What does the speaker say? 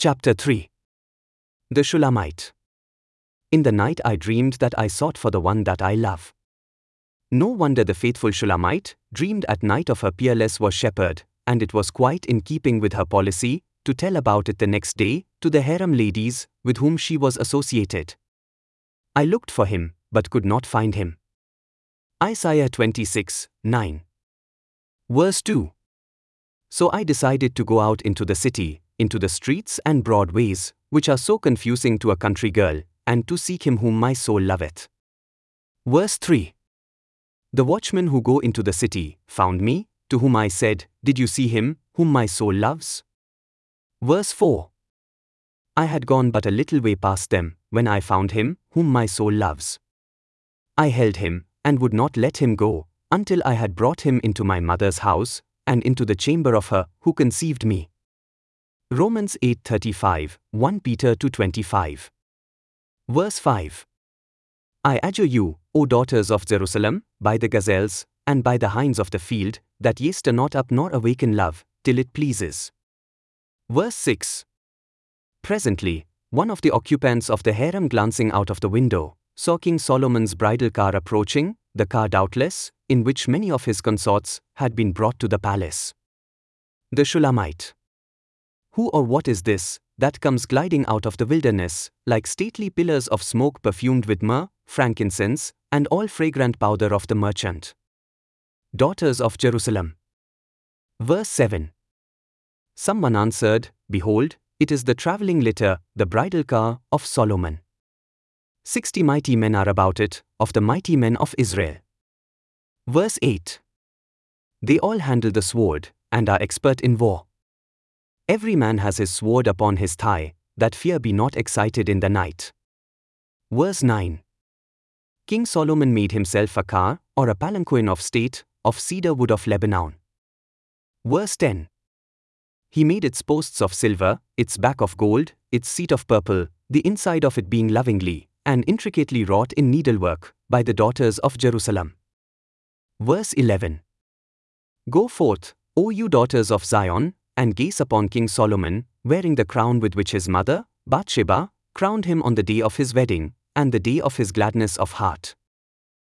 Chapter 3. The Shulamite. In the night I dreamed that I sought for the one that I love. No wonder the faithful Shulamite dreamed at night of her peerless was shepherd, and it was quite in keeping with her policy to tell about it the next day to the harem ladies with whom she was associated. I looked for him, but could not find him. Isaiah 26:9. Verse 2. So I decided to go out into the city, into the streets and broad ways, which are so confusing to a country girl, and to seek him whom my soul loveth. Verse 3. The watchmen who go into the city found me, to whom I said, Did you see him, whom my soul loves? Verse 4. I had gone but a little way past them, when I found him, whom my soul loves. I held him, and would not let him go, until I had brought him into my mother's house, and into the chamber of her who conceived me. Romans 8:35, 1 Peter 2:25. Verse 5. I adjure you, O daughters of Jerusalem, by the gazelles, and by the hinds of the field, that ye stir not up nor awaken love, till it pleases. Verse 6. Presently, one of the occupants of the harem glancing out of the window, saw King Solomon's bridal car approaching, the car doubtless, in which many of his consorts had been brought to the palace. The Shulamite. Who or what is this that comes gliding out of the wilderness, like stately pillars of smoke perfumed with myrrh, frankincense, and all fragrant powder of the merchant? Daughters of Jerusalem. Verse 7. Someone answered, Behold, it is the travelling litter, the bridal car, of Solomon. 60 mighty men are about it, of the mighty men of Israel. Verse 8. They all handle the sword, and are expert in war. Every man has his sword upon his thigh, that fear be not excited in the night. Verse 9. King Solomon made himself a car, or a palanquin of state, of cedar wood of Lebanon. Verse 10. He made its posts of silver, its back of gold, its seat of purple, the inside of it being lovingly and intricately wrought in needlework, by the daughters of Jerusalem. Verse 11. Go forth, O you daughters of Zion, and gaze upon King Solomon, wearing the crown with which his mother, Bathsheba, crowned him on the day of his wedding, and the day of his gladness of heart.